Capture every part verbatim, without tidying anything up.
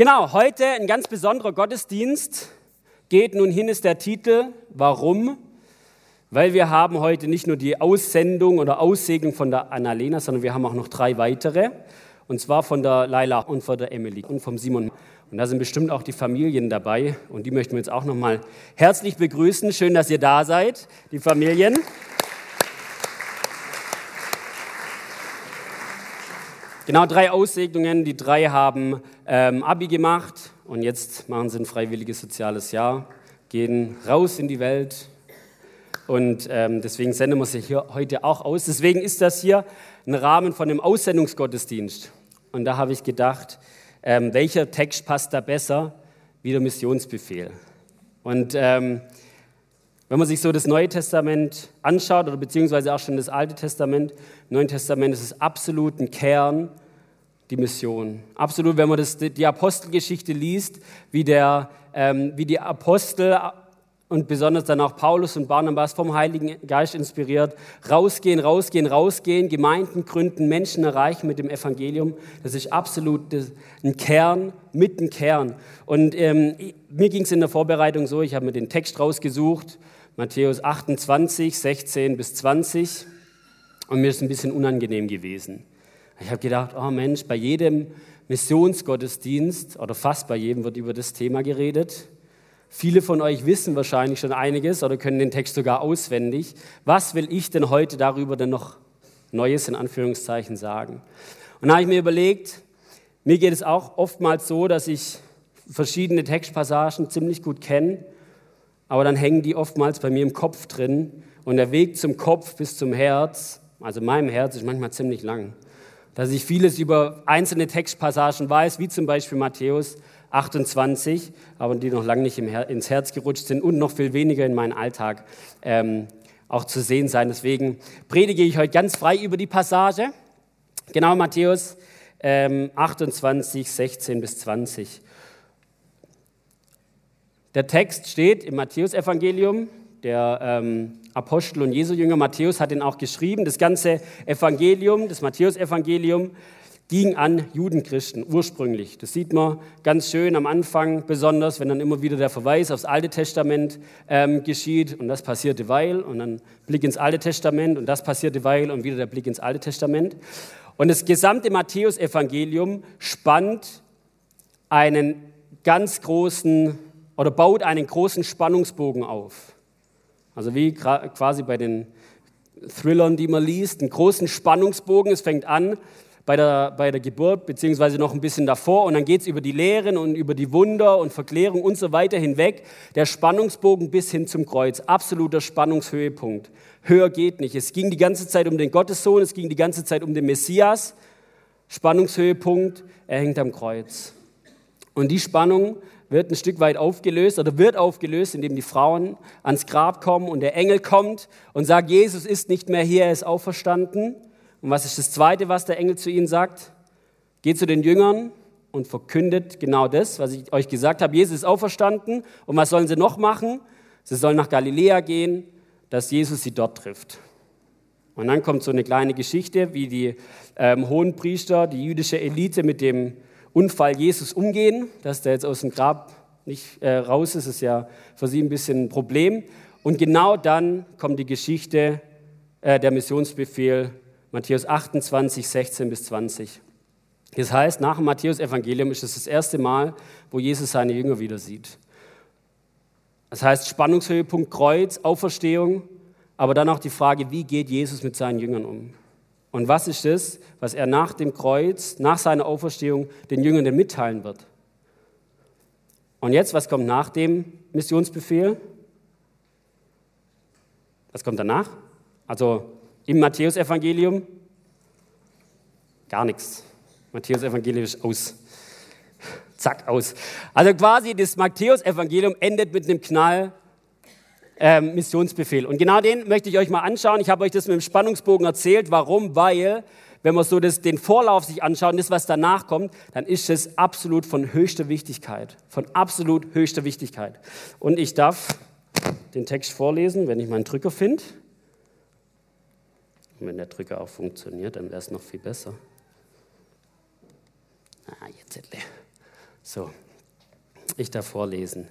Genau, heute ein ganz besonderer Gottesdienst. Geht nun hin ist der Titel. Warum? Weil wir haben heute nicht nur die Aussendung oder Aussegnung von der Annalena, sondern wir haben auch noch drei weitere. Und zwar von der Laila und von der Emily und vom Simon. Und da sind bestimmt auch die Familien dabei. Und die möchten wir jetzt auch nochmal herzlich begrüßen. Schön, dass ihr da seid, die Familien. Genau, drei Aussegnungen. Die drei haben ähm, Abi gemacht und jetzt machen sie ein freiwilliges soziales Jahr, gehen raus in die Welt und ähm, deswegen senden wir sie hier heute auch aus. Deswegen ist das hier ein Rahmen von einem Aussendungsgottesdienst. Und da habe ich gedacht, ähm, welcher Text passt da besser wie der Missionsbefehl? Und ähm, wenn man sich so das Neue Testament anschaut, oder beziehungsweise auch schon das Alte Testament, im Neuen Testament ist es absolut ein Kern, die Mission. Absolut, wenn man das, die Apostelgeschichte liest, wie, der, ähm, wie die Apostel und besonders dann auch Paulus und Barnabas vom Heiligen Geist inspiriert, rausgehen, rausgehen, rausgehen, Gemeinden gründen, Menschen erreichen mit dem Evangelium. Das ist absolut ein Kern, mit ein Kern. Und ähm, mir ging es in der Vorbereitung so, ich habe mir den Text rausgesucht, Matthäus achtundzwanzig, sechzehn bis zwanzig, und mir ist ein bisschen unangenehm gewesen. Ich habe gedacht, oh Mensch, bei jedem Missionsgottesdienst oder fast bei jedem wird über das Thema geredet. Viele von euch wissen wahrscheinlich schon einiges oder können den Text sogar auswendig. Was will ich denn heute darüber denn noch Neues in Anführungszeichen sagen? Und da habe ich mir überlegt, mir geht es auch oftmals so, dass ich verschiedene Textpassagen ziemlich gut kenne, aber dann hängen die oftmals bei mir im Kopf drin und der Weg zum Kopf bis zum Herz, also meinem Herz, ist manchmal ziemlich lang. Dass ich vieles über einzelne Textpassagen weiß, wie zum Beispiel Matthäus achtundzwanzig, aber die noch lange nicht im Her- ins Herz gerutscht sind und noch viel weniger in meinen Alltag ähm, auch zu sehen sein. Deswegen predige ich heute ganz frei über die Passage. Genau, Matthäus ähm, achtundzwanzig, sechzehn bis zwanzig. Der Text steht im Matthäusevangelium. Der ähm, Apostel und Jesu-Jünger Matthäus hat ihn auch geschrieben. Das ganze Evangelium, das Matthäusevangelium, ging an Judenchristen ursprünglich. Das sieht man ganz schön am Anfang, besonders wenn dann immer wieder der Verweis aufs Alte Testament ähm, geschieht. Und das passierte weil, und dann Blick ins Alte Testament, und das passierte weil, und wieder der Blick ins Alte Testament. Und das gesamte Matthäusevangelium spannt einen ganz großen, oder baut einen großen Spannungsbogen auf. Also wie quasi bei den Thrillern, die man liest, einen großen Spannungsbogen. Es fängt an bei der, bei der Geburt, beziehungsweise noch ein bisschen davor, und dann geht es über die Lehren und über die Wunder und Verklärung und so weiter hinweg. Der Spannungsbogen bis hin zum Kreuz, absoluter Spannungshöhepunkt. Höher geht nicht. Es ging die ganze Zeit um den Gottessohn, es ging die ganze Zeit um den Messias. Spannungshöhepunkt, er hängt am Kreuz. Und die Spannung wird ein Stück weit aufgelöst oder wird aufgelöst, indem die Frauen ans Grab kommen und der Engel kommt und sagt, Jesus ist nicht mehr hier, er ist auferstanden. Und was ist das Zweite, was der Engel zu ihnen sagt? Geht zu den Jüngern und verkündet genau das, was ich euch gesagt habe. Jesus ist auferstanden. Und was sollen sie noch machen? Sie sollen nach Galiläa gehen, dass Jesus sie dort trifft. Und dann kommt so eine kleine Geschichte, wie die ähm, Hohenpriester, die jüdische Elite mit dem Unfall Jesus umgehen, dass der jetzt aus dem Grab nicht äh, raus ist, ist ja für sie ein bisschen ein Problem. Und genau dann kommt die Geschichte, äh, der Missionsbefehl, Matthäus achtundzwanzig, sechzehn bis zwanzig. Das heißt, nach dem Matthäusevangelium ist es das erste Mal, wo Jesus seine Jünger wieder sieht. Das heißt, Spannungshöhepunkt, Kreuz, Auferstehung, aber dann auch die Frage, wie geht Jesus mit seinen Jüngern um? Und was ist das, was er nach dem Kreuz, nach seiner Auferstehung den Jüngern denn mitteilen wird? Und jetzt, was kommt nach dem Missionsbefehl? Was kommt danach? Also im Matthäusevangelium? Gar nichts. Matthäusevangelium ist aus. Zack, aus. Also quasi das Matthäusevangelium endet mit einem Knall. Ähm, Missionsbefehl. Und genau den möchte ich euch mal anschauen. Ich habe euch das mit dem Spannungsbogen erzählt. Warum? Weil, wenn man so das, den Vorlauf sich anschaut und das, was danach kommt, dann ist es absolut von höchster Wichtigkeit. Von absolut höchster Wichtigkeit. Und ich darf den Text vorlesen, wenn ich meinen Drücker finde. Und wenn der Drücker auch funktioniert, dann wäre es noch viel besser. Ah, jetzt. So, ich darf vorlesen.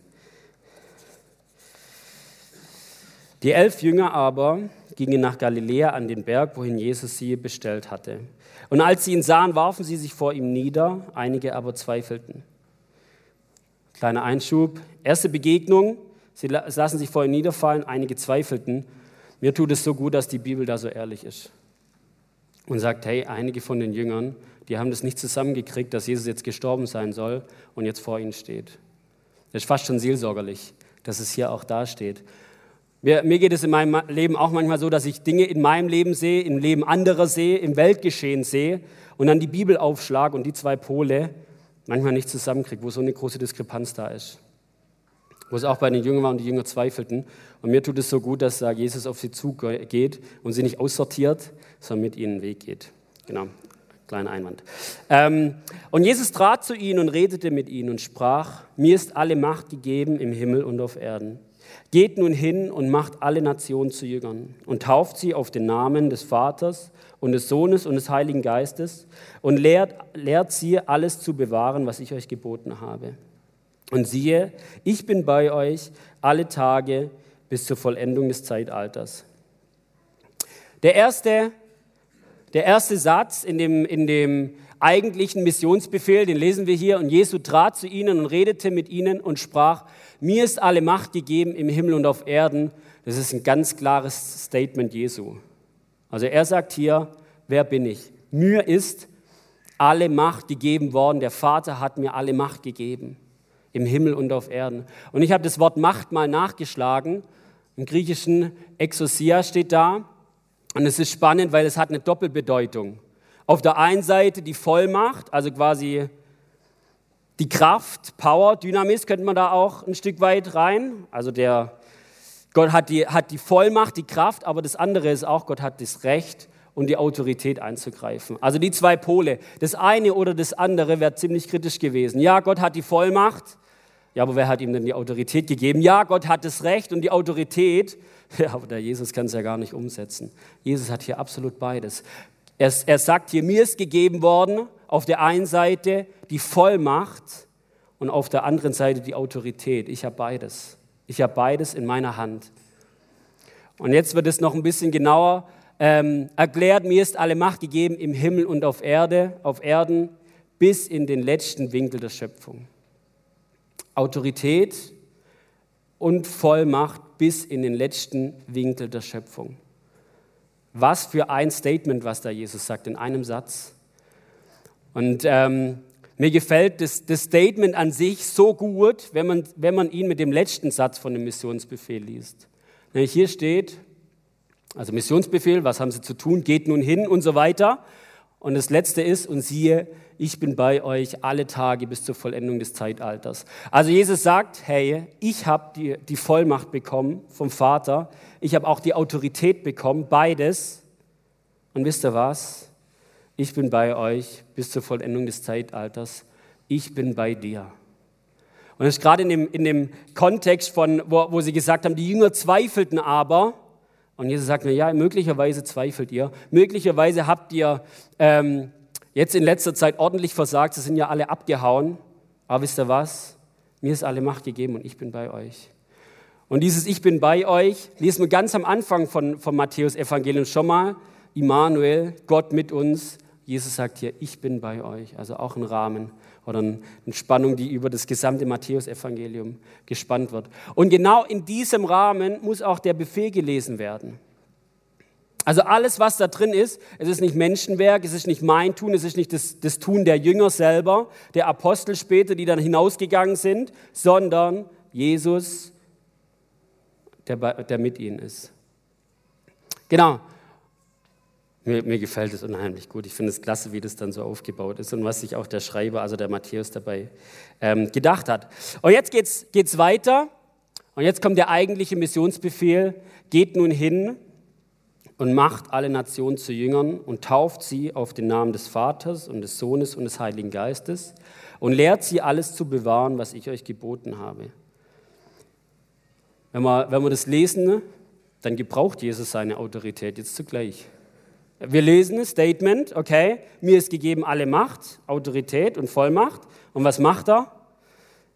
Die elf Jünger aber gingen nach Galiläa an den Berg, wohin Jesus sie bestellt hatte. Und als sie ihn sahen, warfen sie sich vor ihm nieder, einige aber zweifelten. Kleiner Einschub, erste Begegnung, sie lassen sich vor ihm niederfallen, einige zweifelten. Mir tut es so gut, dass die Bibel da so ehrlich ist und sagt, hey, einige von den Jüngern, die haben das nicht zusammengekriegt, dass Jesus jetzt gestorben sein soll und jetzt vor ihnen steht. Das ist fast schon seelsorgerlich, dass es hier auch da steht. Mir, mir geht es in meinem Leben auch manchmal so, dass ich Dinge in meinem Leben sehe, im Leben anderer sehe, im Weltgeschehen sehe und dann die Bibel aufschlage und die zwei Pole manchmal nicht zusammenkriege, wo so eine große Diskrepanz da ist. Wo es auch bei den Jüngern war und die Jünger zweifelten. Und mir tut es so gut, dass da Jesus auf sie zugeht und sie nicht aussortiert, sondern mit ihnen den Weg geht. Genau, kleiner Einwand. Ähm, und Jesus trat zu ihnen und redete mit ihnen und sprach, mir ist alle Macht gegeben im Himmel und auf Erden. Geht nun hin und macht alle Nationen zu Jüngern und tauft sie auf den Namen des Vaters und des Sohnes und des Heiligen Geistes und lehrt, lehrt sie, alles zu bewahren, was ich euch geboten habe. Und siehe, ich bin bei euch alle Tage bis zur Vollendung des Zeitalters. Der erste, der erste Satz in dem, in dem eigentlichen Missionsbefehl, den lesen wir hier, und Jesu trat zu ihnen und redete mit ihnen und sprach, mir ist alle Macht gegeben im Himmel und auf Erden. Das ist ein ganz klares Statement Jesu. Also er sagt hier, wer bin ich? Mir ist alle Macht gegeben worden. Der Vater hat mir alle Macht gegeben im Himmel und auf Erden. Und ich habe das Wort Macht mal nachgeschlagen. Im Griechischen Exousia steht da. Und es ist spannend, weil es hat eine Doppelbedeutung. Auf der einen Seite die Vollmacht, also quasi die Kraft, Power, Dynamis, könnte man da auch ein Stück weit rein. Also der Gott hat die, hat die Vollmacht, die Kraft, aber das andere ist auch, Gott hat das Recht und die Autorität einzugreifen. Also die zwei Pole, das eine oder das andere wäre ziemlich kritisch gewesen. Ja, Gott hat die Vollmacht, ja, aber wer hat ihm denn die Autorität gegeben? Ja, Gott hat das Recht und die Autorität, ja, aber der Jesus kann es ja gar nicht umsetzen. Jesus hat hier absolut beides. Er, er sagt hier, mir ist gegeben worden, auf der einen Seite die Vollmacht und auf der anderen Seite die Autorität. Ich habe beides. Ich habe beides in meiner Hand. Und jetzt wird es noch ein bisschen genauer ähm, erklärt. Mir ist alle Macht gegeben im Himmel und auf Erde, auf Erden, bis in den letzten Winkel der Schöpfung. Autorität und Vollmacht bis in den letzten Winkel der Schöpfung. Was für ein Statement, was da Jesus sagt, in einem Satz. Und ähm, mir gefällt das, das Statement an sich so gut, wenn man, wenn man ihn mit dem letzten Satz von dem Missionsbefehl liest. Nämlich hier steht, also Missionsbefehl, was haben sie zu tun, geht nun hin und so weiter. Und das letzte ist, und siehe, ich bin bei euch alle Tage bis zur Vollendung des Zeitalters. Also Jesus sagt, hey, ich habe die, die Vollmacht bekommen vom Vater, ich habe auch die Autorität bekommen, beides. Und wisst ihr was? Ich bin bei euch bis zur Vollendung des Zeitalters. Ich bin bei dir. Und das ist gerade in dem, in dem Kontext, von, wo, wo sie gesagt haben, die Jünger zweifelten aber. Und Jesus sagt mir, ja, möglicherweise zweifelt ihr. Möglicherweise habt ihr ähm, jetzt in letzter Zeit ordentlich versagt. Sie sind ja alle abgehauen. Aber wisst ihr was? Mir ist alle Macht gegeben und ich bin bei euch. Und dieses Ich bin bei euch lesen wir ganz am Anfang von, von Matthäus-Evangelium schon mal. Immanuel, Gott mit uns. Jesus sagt hier, ich bin bei euch. Also auch ein Rahmen oder eine Spannung, die über das gesamte Matthäus-Evangelium gespannt wird. Und genau in diesem Rahmen muss auch der Befehl gelesen werden. Also alles, was da drin ist, es ist nicht Menschenwerk, es ist nicht mein Tun, es ist nicht das, das Tun der Jünger selber, der Apostel später, die dann hinausgegangen sind, sondern Jesus, der, der mit ihnen ist. Genau. Mir, mir gefällt es unheimlich gut. Ich finde es klasse, wie das dann so aufgebaut ist und was sich auch der Schreiber, also der Matthäus, dabei ähm, gedacht hat. Und jetzt geht's, geht's weiter. Und jetzt kommt der eigentliche Missionsbefehl. Geht nun hin und macht alle Nationen zu Jüngern und tauft sie auf den Namen des Vaters und des Sohnes und des Heiligen Geistes und lehrt sie, alles zu bewahren, was ich euch geboten habe. Wenn wir, wenn wir das lesen, dann gebraucht Jesus seine Autorität jetzt zugleich. Wir lesen ein Statement, okay, mir ist gegeben alle Macht, Autorität und Vollmacht. Und was macht er?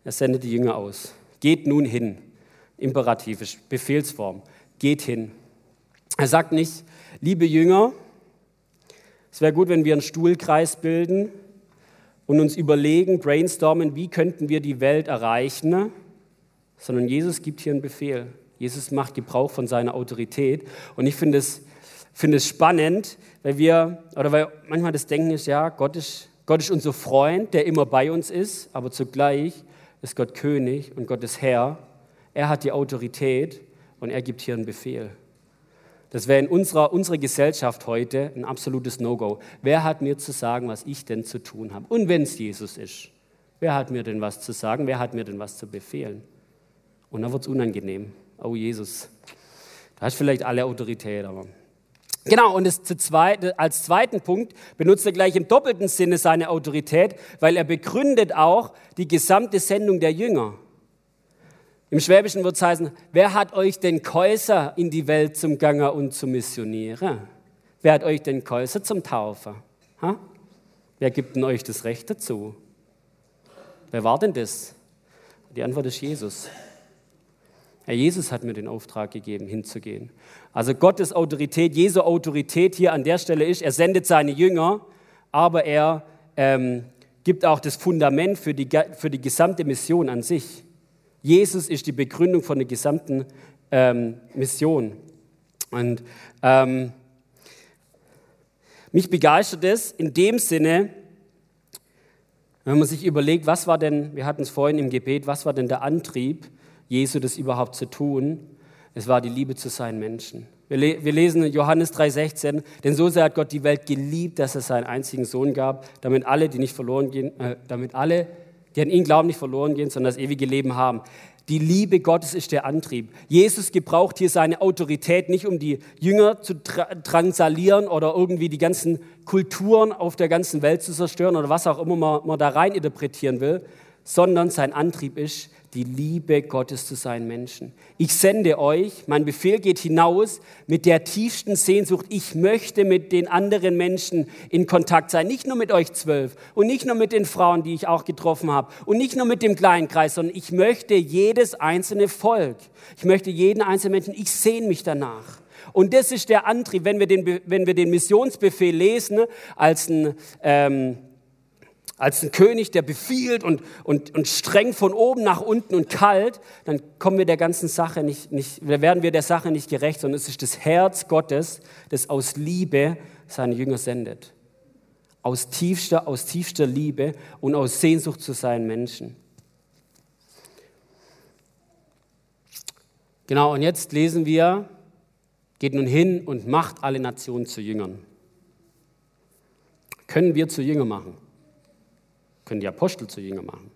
Er sendet die Jünger aus. Geht nun hin. Imperativisch, Befehlsform. Geht hin. Er sagt nicht, liebe Jünger, es wäre gut, wenn wir einen Stuhlkreis bilden und uns überlegen, brainstormen, wie könnten wir die Welt erreichen, sondern Jesus gibt hier einen Befehl. Jesus macht Gebrauch von seiner Autorität. Und ich finde es, finde es spannend, weil wir, oder weil manchmal das Denken ist, ja, Gott ist, Gott ist unser Freund, der immer bei uns ist, aber zugleich ist Gott König und Gott ist Herr. Er hat die Autorität und er gibt hier einen Befehl. Das wäre in unserer, unserer Gesellschaft heute ein absolutes No-Go. Wer hat mir zu sagen, was ich denn zu tun habe? Und wenn es Jesus ist, wer hat mir denn was zu sagen? Wer hat mir denn was zu befehlen? Und dann wird es unangenehm. Oh Jesus, da hast du vielleicht alle Autorität. Aber genau, und das zu zweit, als zweiten Punkt benutzt er gleich im doppelten Sinne seine Autorität, weil er begründet auch die gesamte Sendung der Jünger. Im Schwäbischen wird es heißen, wer hat euch den Käuser in die Welt zum Gange und zum Missionieren? Wer hat euch den Käuser zum Taufer? Ha? Wer gibt denn euch das Recht dazu? Wer war denn das? Die Antwort ist Jesus. Herr Jesus hat mir den Auftrag gegeben, hinzugehen. Also Gottes Autorität, Jesu Autorität hier an der Stelle ist, er sendet seine Jünger, aber er ähm, gibt auch das Fundament für die, für die gesamte Mission an sich. Jesus ist die Begründung von der gesamten ähm, Mission. Und ähm, mich begeistert es in dem Sinne, wenn man sich überlegt, was war denn, wir hatten es vorhin im Gebet, was war denn der Antrieb, Jesu das überhaupt zu tun? Es war die Liebe zu seinen Menschen. Wir, le- wir lesen in Johannes drei sechzehn, denn so sehr hat Gott die Welt geliebt, dass er seinen einzigen Sohn gab, damit alle, die nicht verloren gehen, äh, damit alle, die an ihn glauben, nicht verloren gehen, sondern das ewige Leben haben. Die Liebe Gottes ist der Antrieb. Jesus gebraucht hier seine Autorität nicht, um die Jünger zu tra- drangsalieren oder irgendwie die ganzen Kulturen auf der ganzen Welt zu zerstören oder was auch immer man, man da rein interpretieren will, sondern sein Antrieb ist, die Liebe Gottes zu seinen Menschen. Ich sende euch, mein Befehl geht hinaus mit der tiefsten Sehnsucht, ich möchte mit den anderen Menschen in Kontakt sein, nicht nur mit euch zwölf und nicht nur mit den Frauen, die ich auch getroffen habe und nicht nur mit dem kleinen Kreis, sondern ich möchte jedes einzelne Volk, ich möchte jeden einzelnen Menschen, ich sehne mich danach. Und das ist der Antrieb, wenn wir den, wenn wir den Missionsbefehl lesen, als ein ähm, Als ein König, der befiehlt und, und, und streng von oben nach unten und kalt, dann kommen wir der ganzen Sache nicht, nicht, werden wir der Sache nicht gerecht, sondern es ist das Herz Gottes, das aus Liebe seine Jünger sendet. Aus tiefster, aus tiefster Liebe und aus Sehnsucht zu seinen Menschen. Genau, und jetzt lesen wir, geht nun hin und macht alle Nationen zu Jüngern. Können wir zu Jünger machen? Können die Apostel zu Jünger machen.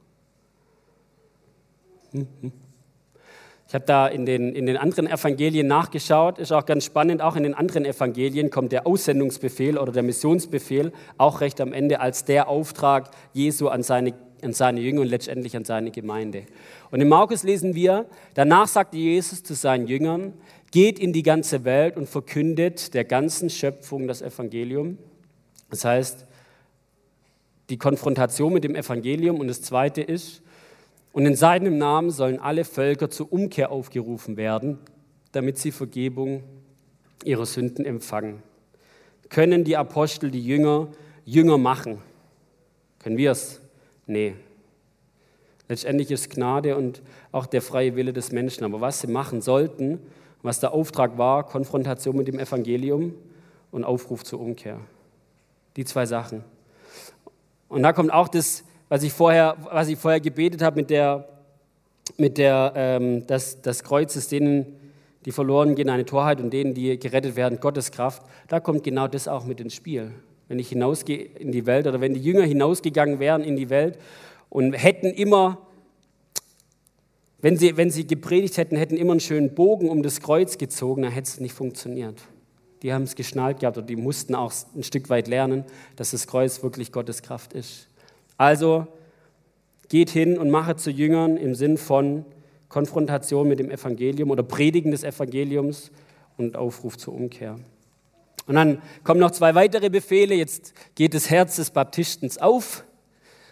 Ich habe da in den, in den anderen Evangelien nachgeschaut, ist auch ganz spannend, auch in den anderen Evangelien kommt der Aussendungsbefehl oder der Missionsbefehl auch recht am Ende als der Auftrag Jesu an seine, an seine Jünger und letztendlich an seine Gemeinde. Und in Markus lesen wir, danach sagte Jesus zu seinen Jüngern, geht in die ganze Welt und verkündet der ganzen Schöpfung das Evangelium. Das heißt, die Konfrontation mit dem Evangelium und das Zweite ist, und in seinem Namen sollen alle Völker zur Umkehr aufgerufen werden, damit sie Vergebung ihrer Sünden empfangen. Können die Apostel die Jünger Jünger machen? Können wir es? Nee. Letztendlich ist Gnade und auch der freie Wille des Menschen. Aber was sie machen sollten, was der Auftrag war, Konfrontation mit dem Evangelium und Aufruf zur Umkehr. Die zwei Sachen. Und da kommt auch das, was ich vorher, was ich vorher gebetet habe mit der, mit der, ähm, das, das Kreuz ist denen, die verloren gehen, eine Torheit und denen, die gerettet werden, Gottes Kraft. Da kommt genau das auch mit ins Spiel. Wenn ich hinausgehe in die Welt oder wenn die Jünger hinausgegangen wären in die Welt und hätten immer, wenn sie, wenn sie gepredigt hätten, hätten immer einen schönen Bogen um das Kreuz gezogen, dann hätte es nicht funktioniert. Die haben es geschnallt gehabt oder die mussten auch ein Stück weit lernen, dass das Kreuz wirklich Gottes Kraft ist. Also geht hin und macht zu Jüngern im Sinn von Konfrontation mit dem Evangelium oder Predigen des Evangeliums und Aufruf zur Umkehr. Und dann kommen noch zwei weitere Befehle. Jetzt geht das Herz des Baptistens auf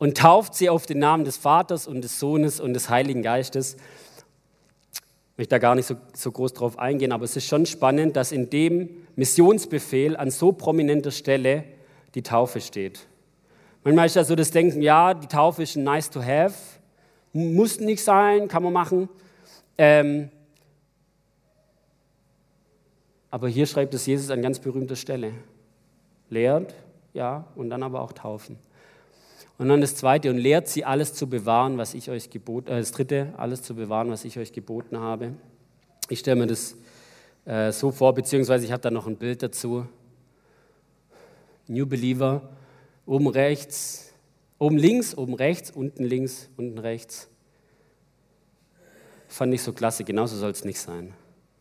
und tauft sie auf den Namen des Vaters und des Sohnes und des Heiligen Geistes. Ich möchte da gar nicht so, so groß drauf eingehen, aber es ist schon spannend, dass in dem Missionsbefehl an so prominenter Stelle die Taufe steht. Manchmal ist ja so das Denken, ja, die Taufe ist ein nice to have, muss nicht sein, kann man machen. Ähm, aber hier schreibt es Jesus an ganz berühmter Stelle. Lehrt, ja, und dann aber auch taufen. Und dann das Zweite, und lehrt sie alles zu bewahren, was ich euch geboten, äh, das Dritte, alles zu bewahren, was ich euch geboten habe. Ich stelle mir das äh, so vor, beziehungsweise ich habe da noch ein Bild dazu. New Believer, oben rechts, oben links, oben rechts, unten links, unten rechts. Fand ich so klasse, genauso soll es nicht sein.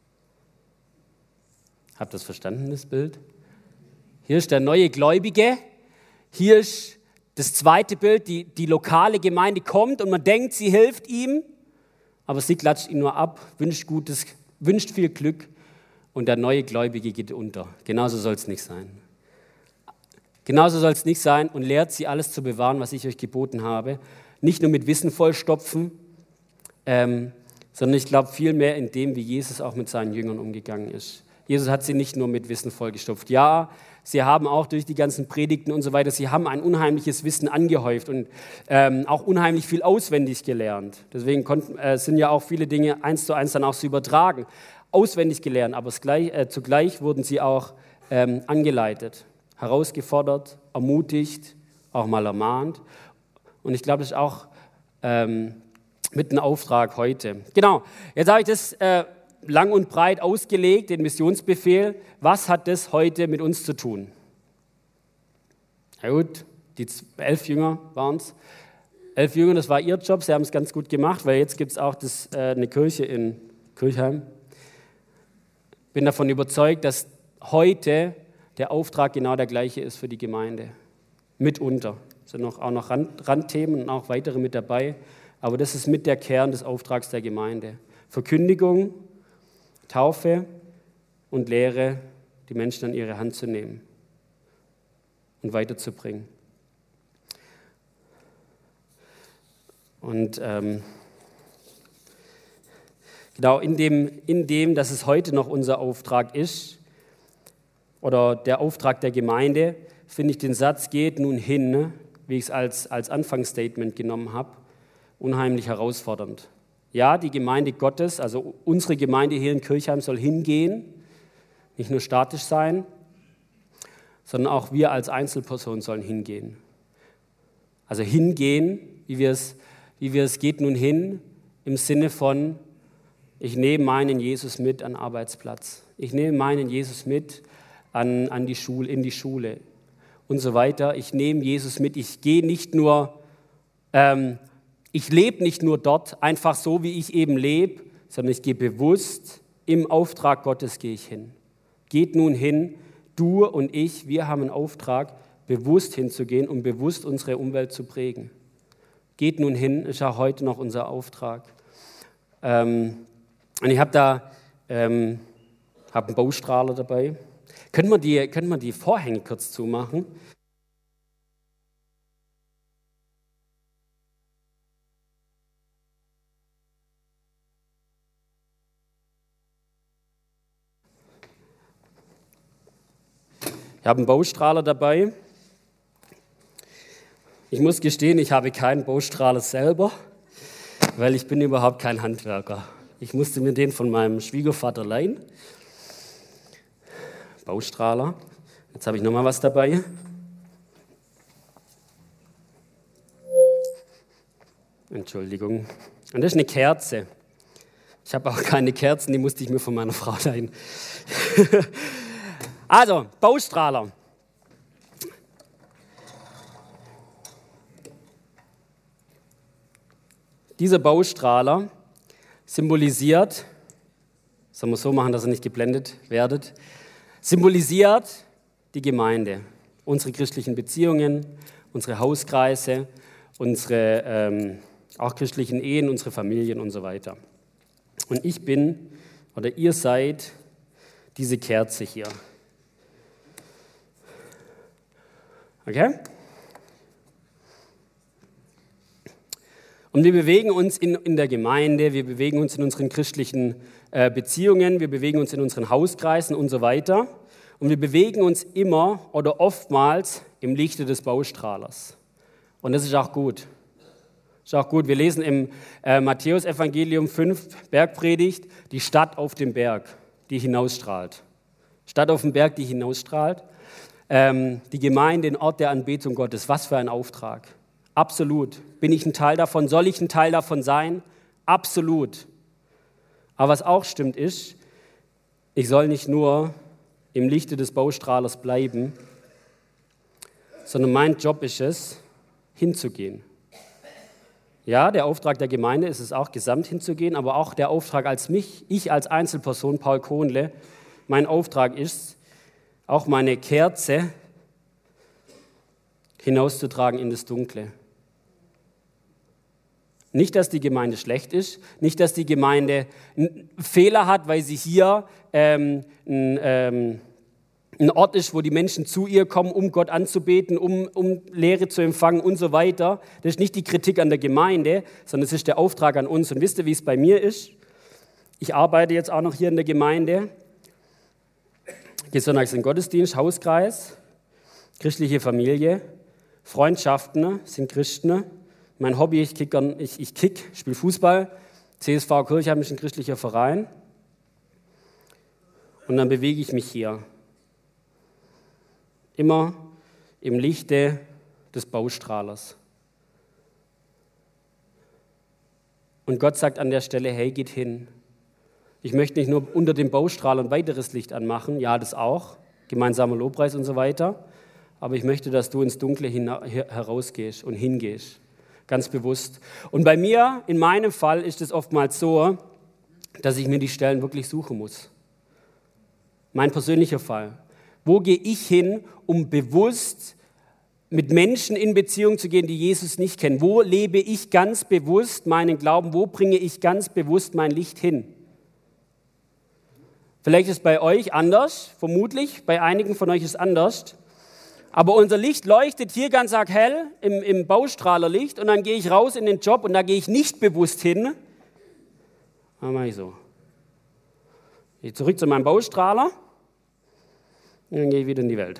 Habt ihr das verstanden, das Bild? Hier ist der neue Gläubige, hier ist das zweite Bild, die, die lokale Gemeinde kommt und man denkt, sie hilft ihm, aber sie klatscht ihn nur ab, wünscht Gutes, wünscht viel Glück und der neue Gläubige geht unter. Genauso soll es nicht sein. Genauso soll es nicht sein und lehrt sie alles zu bewahren, was ich euch geboten habe. Nicht nur mit Wissen vollstopfen, ähm, sondern ich glaube vielmehr in dem, wie Jesus auch mit seinen Jüngern umgegangen ist. Jesus hat sie nicht nur mit Wissen vollgestopft. Ja, sie haben auch durch die ganzen Predigten und so weiter, sie haben ein unheimliches Wissen angehäuft und ähm, auch unheimlich viel auswendig gelernt. Deswegen konnten, äh, sind ja auch viele Dinge eins zu eins dann auch so übertragen. Auswendig gelernt, aber gleich, äh, zugleich wurden sie auch ähm, angeleitet, herausgefordert, ermutigt, auch mal ermahnt. Und ich glaube, das ist auch ähm, mit einem Auftrag heute. Genau, jetzt habe ich das äh, lang und breit ausgelegt, den Missionsbefehl. Was hat das heute mit uns zu tun? Na gut, die elf Jünger waren es. Elf Jünger, das war ihr Job, sie haben es ganz gut gemacht, weil jetzt gibt es auch das, äh, eine Kirche in Kirchheim. Ich bin davon überzeugt, dass heute der Auftrag genau der gleiche ist für die Gemeinde. Mitunter. Es sind noch, auch noch Rand, Randthemen und auch weitere mit dabei. Aber das ist mit der Kern des Auftrags der Gemeinde. Verkündigung, Taufe und Lehre, die Menschen an ihre Hand zu nehmen und weiterzubringen. Und ähm, genau in dem, in dem, dass es heute noch unser Auftrag ist, oder der Auftrag der Gemeinde, finde ich den Satz, geht nun hin, ne, wie ich es als, als Anfangsstatement genommen habe, unheimlich herausfordernd. Ja, die Gemeinde Gottes, also unsere Gemeinde hier in Kirchheim soll hingehen, nicht nur statisch sein, sondern auch wir als Einzelpersonen sollen hingehen. Also hingehen, wie wir es, wie wir es geht nun hin, im Sinne von, ich nehme meinen Jesus mit an den Arbeitsplatz, ich nehme meinen Jesus mit an, an die Schule, in die Schule und so weiter. Ich nehme Jesus mit, ich gehe nicht nur, ähm, ich lebe nicht nur dort einfach so, wie ich eben lebe, sondern ich gehe bewusst, im Auftrag Gottes gehe ich hin. Geht nun hin, du und ich, wir haben einen Auftrag, bewusst hinzugehen und bewusst unsere Umwelt zu prägen. Geht nun hin, ist auch heute noch unser Auftrag. Ähm, und ich habe da ähm, hab einen Baustrahler dabei. Können wir die, können wir die Vorhänge kurz zumachen? Ich habe einen Baustrahler dabei. Ich muss gestehen, ich habe keinen Baustrahler selber, weil ich bin überhaupt kein Handwerker. Ich musste mir den von meinem Schwiegervater leihen. Baustrahler. Jetzt habe ich noch mal was dabei. Entschuldigung. Und das ist eine Kerze. Ich habe auch keine Kerzen, die musste ich mir von meiner Frau leihen. Also, Baustrahler. Dieser Baustrahler symbolisiert, sollen wir so machen, dass ihr nicht geblendet werdet, symbolisiert die Gemeinde, unsere christlichen Beziehungen, unsere Hauskreise, unsere ähm, auch christlichen Ehen, unsere Familien und so weiter. Und ich bin, oder ihr seid, diese Kerze hier. Okay? Und wir bewegen uns in, in der Gemeinde, wir bewegen uns in unseren christlichen äh, Beziehungen, wir bewegen uns in unseren Hauskreisen und so weiter. Und wir bewegen uns immer oder oftmals im Lichte des Baustrahlers. Und das ist auch gut. Ist auch gut. Wir lesen im äh, Matthäus-Evangelium fünf, Bergpredigt, die Stadt auf dem Berg, die hinausstrahlt. Stadt auf dem Berg, die hinausstrahlt. Ähm, die Gemeinde, den Ort der Anbetung Gottes. Was für ein Auftrag. Absolut. Bin ich ein Teil davon? Soll ich ein Teil davon sein? Absolut. Aber was auch stimmt ist, ich soll nicht nur im Lichte des Baustrahlers bleiben, sondern mein Job ist es, hinzugehen. Ja, der Auftrag der Gemeinde ist es auch, gesamt hinzugehen, aber auch der Auftrag als mich, ich als Einzelperson, Paul Kohnle, mein Auftrag ist, auch meine Kerze hinauszutragen in das Dunkle. Nicht, dass die Gemeinde schlecht ist, nicht, dass die Gemeinde einen Fehler hat, weil sie hier ähm, ein, ähm, ein Ort ist, wo die Menschen zu ihr kommen, um Gott anzubeten, um, um Lehre zu empfangen und so weiter. Das ist nicht die Kritik an der Gemeinde, sondern es ist der Auftrag an uns. Und wisst ihr, wie es bei mir ist? Ich arbeite jetzt auch noch hier in der Gemeinde. Gehe sonntags in den Gottesdienst, Hauskreis, christliche Familie, Freundschaften sind Christen. Mein Hobby, ich kick, ich, ich kick, spiele Fußball. C S V Kirchheim ist ein christlicher Verein. Und dann bewege ich mich hier. Immer im Lichte des Baustrahlers. Und Gott sagt an der Stelle, hey, geht hin. Ich möchte nicht nur unter dem Baustrahl ein weiteres Licht anmachen, ja, das auch, gemeinsamer Lobpreis und so weiter, aber ich möchte, dass du ins Dunkle herausgehst und hingehst. Ganz bewusst. Und bei mir, in meinem Fall, ist es oftmals so, dass ich mir die Stellen wirklich suchen muss. Mein persönlicher Fall. Wo gehe ich hin, um bewusst mit Menschen in Beziehung zu gehen, die Jesus nicht kennen? Wo lebe ich ganz bewusst meinen Glauben? Wo bringe ich ganz bewusst mein Licht hin? Vielleicht ist es bei euch anders, vermutlich. Bei einigen von euch ist es anders. Aber unser Licht leuchtet hier ganz arg hell im, im Baustrahlerlicht und dann gehe ich raus in den Job und da gehe ich nicht bewusst hin. Dann mache ich so. Ich gehe zurück zu meinem Baustrahler und dann gehe ich wieder in die Welt.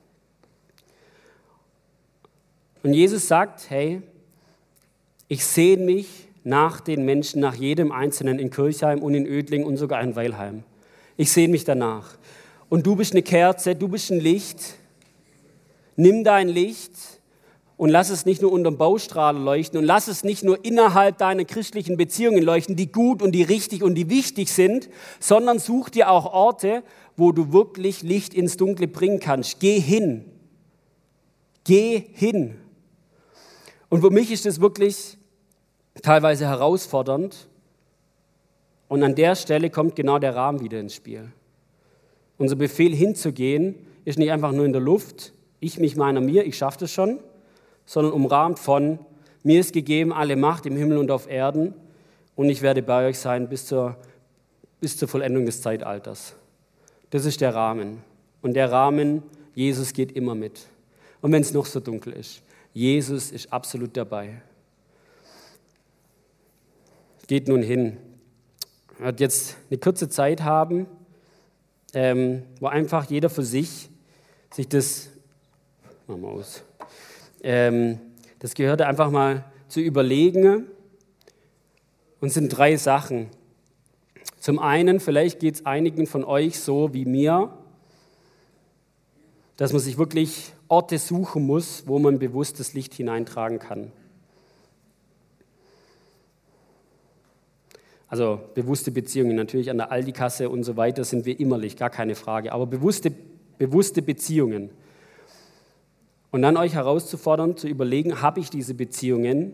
Und Jesus sagt, hey, ich sehne mich nach den Menschen, nach jedem Einzelnen in Kirchheim und in Oedling und sogar in Weilheim. Ich sehne mich danach. Und du bist eine Kerze, du bist ein Licht. Nimm dein Licht und lass es nicht nur unter dem Baustrahler leuchten und lass es nicht nur innerhalb deiner christlichen Beziehungen leuchten, die gut und die richtig und die wichtig sind, sondern such dir auch Orte, wo du wirklich Licht ins Dunkle bringen kannst. Geh hin. Geh hin. Und für mich ist es wirklich teilweise herausfordernd. Und an der Stelle kommt genau der Rahmen wieder ins Spiel. Unser Befehl hinzugehen ist nicht einfach nur in der Luft, ich, mich, meiner, mir, ich schaffe das schon, sondern umrahmt von, mir ist gegeben alle Macht im Himmel und auf Erden und ich werde bei euch sein bis zur, bis zur Vollendung des Zeitalters. Das ist der Rahmen. Und der Rahmen, Jesus geht immer mit. Und wenn es noch so dunkel ist, Jesus ist absolut dabei. Geht nun hin. Er wird jetzt eine kurze Zeit haben, ähm, wo einfach jeder für sich sich das Machen wir aus. Ähm, das gehörte einfach mal zu überlegen und sind drei Sachen. Zum einen, vielleicht geht es einigen von euch so wie mir, dass man sich wirklich Orte suchen muss, wo man bewusstes Licht hineintragen kann. Also bewusste Beziehungen, natürlich an der Aldi-Kasse und so weiter sind wir immer Licht, gar keine Frage, aber bewusste, bewusste Beziehungen. Und dann euch herauszufordern, zu überlegen, habe ich diese Beziehungen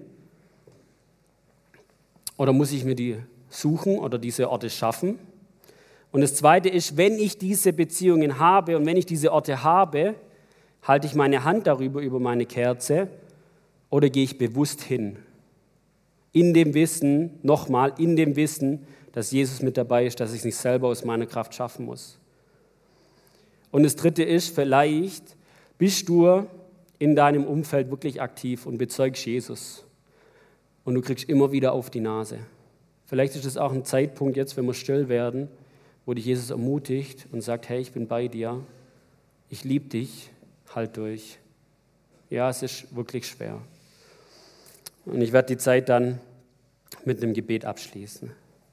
oder muss ich mir die suchen oder diese Orte schaffen? Und das Zweite ist, wenn ich diese Beziehungen habe und wenn ich diese Orte habe, halte ich meine Hand darüber, über meine Kerze oder gehe ich bewusst hin? In dem Wissen, nochmal, in dem Wissen, dass Jesus mit dabei ist, dass ich es nicht selber aus meiner Kraft schaffen muss. Und das Dritte ist, vielleicht bist du in deinem Umfeld wirklich aktiv und bezeugst Jesus. und du kriegst immer wieder auf die Nase. Vielleicht ist es auch ein Zeitpunkt jetzt, wenn wir still werden, wo dich Jesus ermutigt und sagt, hey, ich bin bei dir, ich liebe dich, halt durch. Ja, es ist wirklich schwer. Und ich werde die Zeit dann mit einem Gebet abschließen.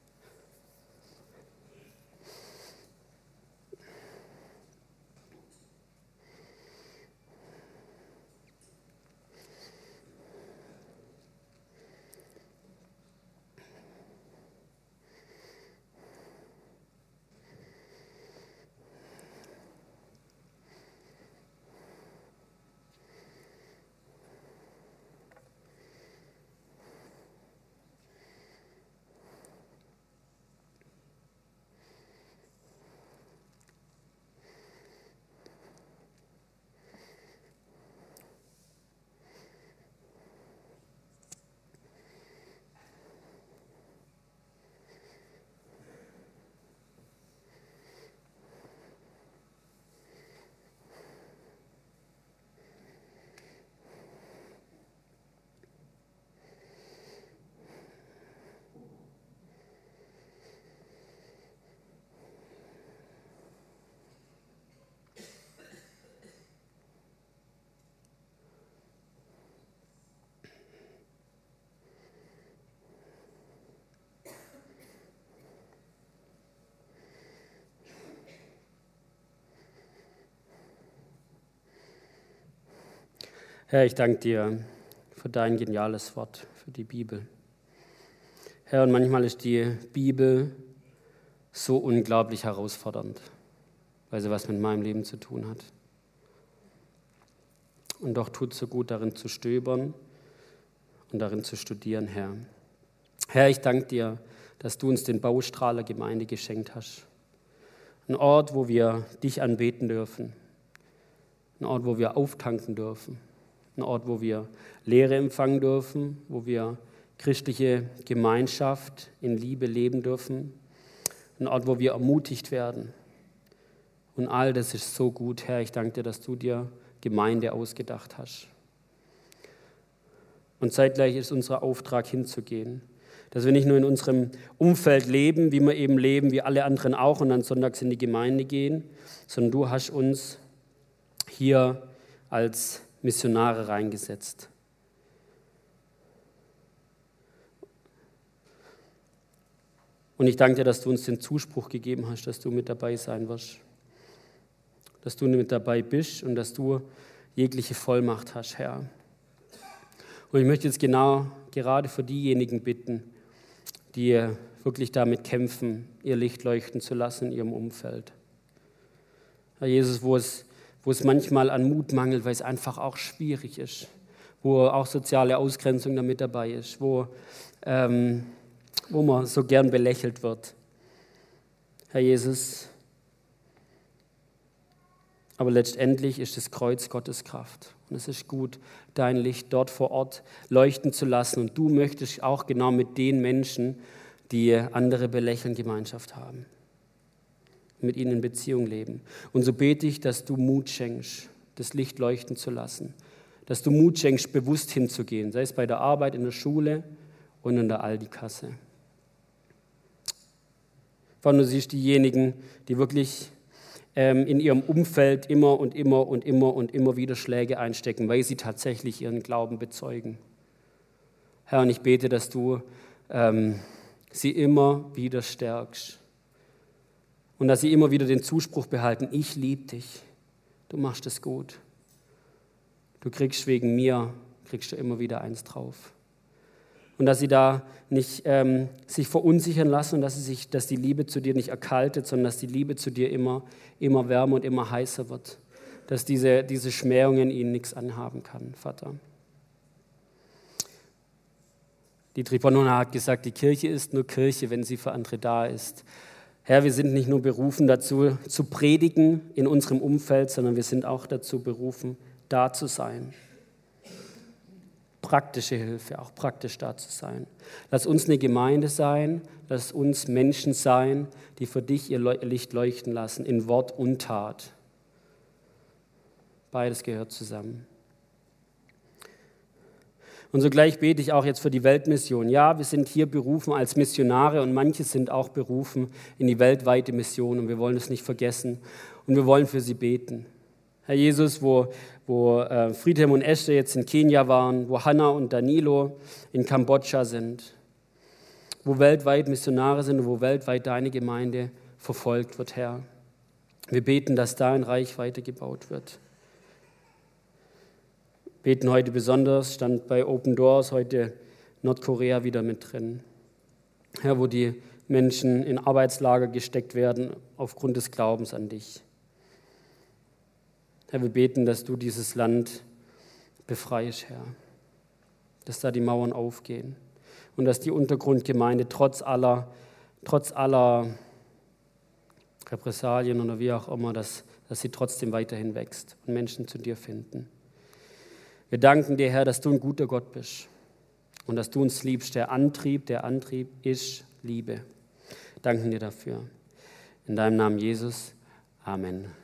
Herr, ich danke dir für dein geniales Wort, für die Bibel. Herr, und manchmal ist die Bibel so unglaublich herausfordernd, weil sie was mit meinem Leben zu tun hat. Und doch tut es so gut, darin zu stöbern und darin zu studieren, Herr. Herr, ich danke dir, dass du uns den Baustrahler Gemeinde geschenkt hast. Ein Ort, wo wir dich anbeten dürfen. Ein Ort, wo wir auftanken dürfen. Ein Ort, wo wir Lehre empfangen dürfen, wo wir christliche Gemeinschaft in Liebe leben dürfen. Ein Ort, wo wir ermutigt werden. Und all das ist so gut, Herr. Ich danke dir, dass du dir Gemeinde ausgedacht hast. Und zeitgleich ist unser Auftrag hinzugehen. Dass wir nicht nur in unserem Umfeld leben, wie wir eben leben, wie alle anderen auch, und dann sonntags in die Gemeinde gehen, sondern du hast uns hier als Missionare reingesetzt. Und ich danke dir, dass du uns den Zuspruch gegeben hast, dass du mit dabei sein wirst. Dass du mit dabei bist und dass du jegliche Vollmacht hast, Herr. Und ich möchte jetzt genau gerade für diejenigen bitten, die wirklich damit kämpfen, ihr Licht leuchten zu lassen in ihrem Umfeld. Herr Jesus, wo es wo es manchmal an Mut mangelt, weil es einfach auch schwierig ist, wo auch soziale Ausgrenzung damit dabei ist, wo, ähm, wo man so gern belächelt wird. Herr Jesus, aber letztendlich ist das Kreuz Gottes Kraft. Und es ist gut, dein Licht dort vor Ort leuchten zu lassen. Und du möchtest auch genau mit den Menschen, die andere belächeln, Gemeinschaft haben. Mit ihnen in Beziehung leben. Und so bete ich, dass du Mut schenkst, das Licht leuchten zu lassen. Dass du Mut schenkst, bewusst hinzugehen, sei es bei der Arbeit, in der Schule und in der Aldi-Kasse. Vor allem du siehst diejenigen, die wirklich ähm, in ihrem Umfeld immer und immer und immer und immer wieder Schläge einstecken, weil sie tatsächlich ihren Glauben bezeugen. Herr, und ich bete, dass du ähm, sie immer wieder stärkst. Und dass sie immer wieder den Zuspruch behalten, ich liebe dich, du machst es gut. Du kriegst wegen mir, kriegst du immer wieder eins drauf. Und dass sie da nicht ähm, sich verunsichern lassen und dass, sie sich, dass die Liebe zu dir nicht erkaltet, sondern dass die Liebe zu dir immer, immer wärmer und immer heißer wird. Dass diese, diese Schmähungen ihnen nichts anhaben kann, Vater. Dietrich Bonhoeffer hat gesagt, die Kirche ist nur Kirche, wenn sie für andere da ist. Herr, wir sind nicht nur berufen dazu, zu predigen in unserem Umfeld, sondern wir sind auch dazu berufen, da zu sein. Praktische Hilfe, auch praktisch da zu sein. Lass uns eine Gemeinde sein, lass uns Menschen sein, die für dich ihr Licht leuchten lassen, in Wort und Tat. Beides gehört zusammen. Und sogleich bete ich auch jetzt für die Weltmission. Ja, wir sind hier berufen als Missionare und manche sind auch berufen in die weltweite Mission und wir wollen es nicht vergessen und wir wollen für sie beten. Herr Jesus, wo, wo äh, Friedhelm und Esther jetzt in Kenia waren, wo Hannah und Danilo in Kambodscha sind, wo weltweit Missionare sind und wo weltweit deine Gemeinde verfolgt wird, Herr. Wir beten, dass da ein Reich weitergebaut wird. Wir beten heute besonders, stand bei Open Doors heute Nordkorea wieder mit drin. Herr, wo die Menschen in Arbeitslager gesteckt werden aufgrund des Glaubens an dich. Herr, wir beten, dass du dieses Land befreist, Herr. Dass da die Mauern aufgehen und dass die Untergrundgemeinde trotz aller, trotz aller Repressalien oder wie auch immer, dass, dass sie trotzdem weiterhin wächst und Menschen zu dir finden. Wir danken dir, Herr, dass du ein guter Gott bist und dass du uns liebst. Der Antrieb, der Antrieb ist Liebe. Danken dir dafür. In deinem Namen, Jesus. Amen.